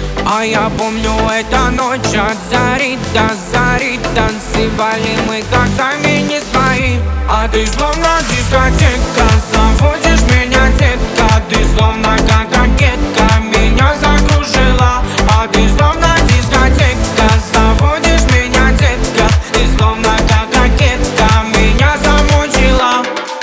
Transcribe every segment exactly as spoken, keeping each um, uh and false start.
А я помню, эта ночь от зари до зари. Танцевали мы как сами не свои. А ты словно дискотека, заводишь меня, детка. Ты словно как ракетка, меня закружила. А ты словно дискотека, заводишь меня, детка. Ты словно как ракетка, меня замучила.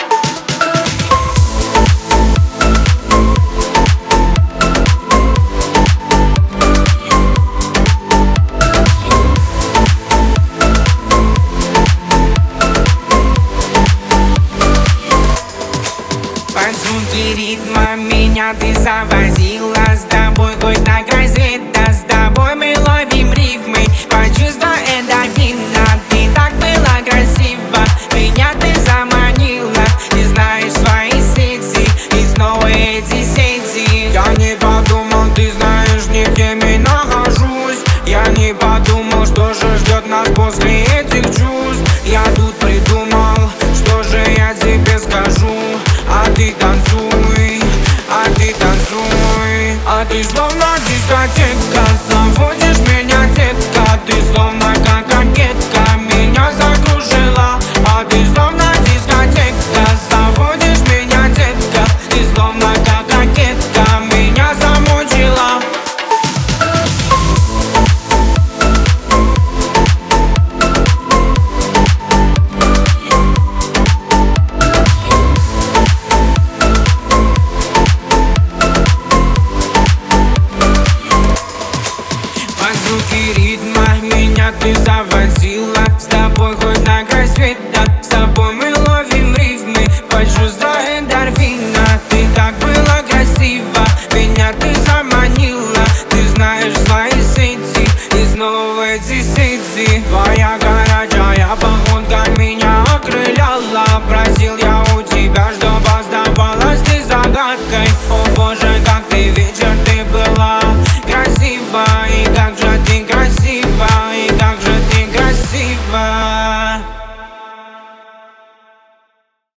Под звуки ритма меня ты завозила. С тобой хоть на край света, с тобой мы ловим рифмы. Почувствуй эндорфина, ты так была красива. Меня ты заманила, ты знаешь свои сети. И снова эти сети. Я не подумал, ты знаешь, не в теме нахожусь. Я не подумал, что же ждет нас после этих чувств. Я тут придумал, что же я тебе скажу. А ты танцуй, а ты танцуй. А ты словно дискотека, заводишь меня, детка. Ты словно как ракетка, меня закружила. А ты словно дискотека, заводишь меня, детка. Ты словно как ракетка, меня замучила. Под звуки ритма меня ты заводила. С тобой хоть на край света, с тобой мы ловим рифмы. Почувствуй эндорфина, ты так была красива. Меня ты заманила, ты знаешь свои сети. И снова эти сети. Твоя горячая походка меня окрыляла. Просил я